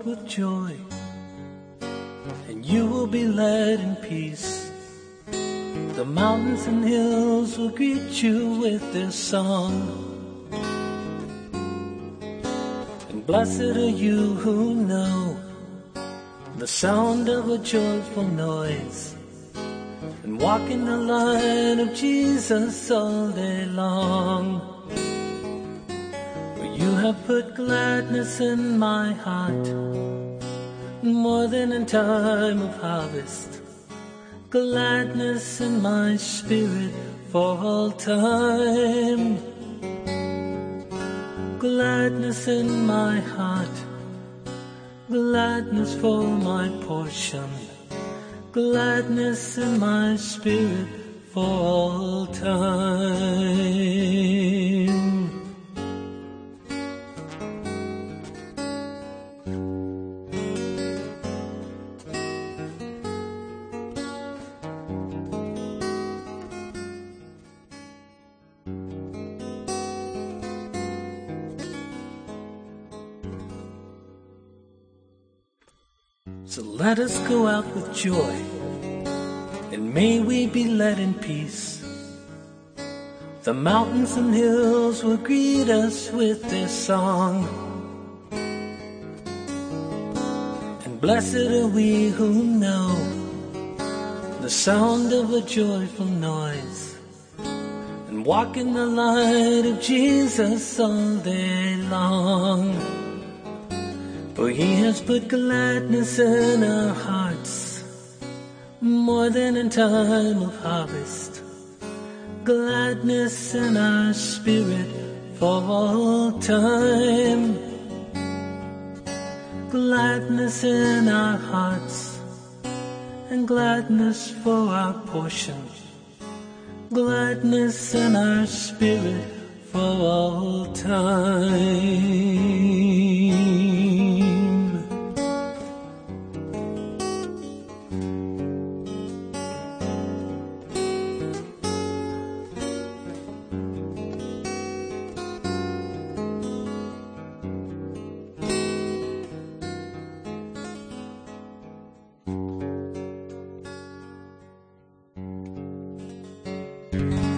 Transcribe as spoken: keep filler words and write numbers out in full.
out with joy, and you will be led in peace. The mountains and hills will greet you with their song. And blessed are you who know the sound of a joyful noise, and walk in the light of Jesus all day long. For you have put gladness in my heart, more than in time of harvest, gladness in my spirit for all time. Gladness in my heart, gladness for my portion, gladness in my spirit for all time. So let us go out with joy, and may we be led in peace. The mountains and hills will greet us with their song. And blessed are we who know the sound of a joyful noise, and walk in the light of Jesus all day long. For he has put gladness in our hearts, more than in time of harvest, gladness in our spirit for all time. Gladness in our hearts, and gladness for our portion, gladness in our spirit for all time. Mm-hmm.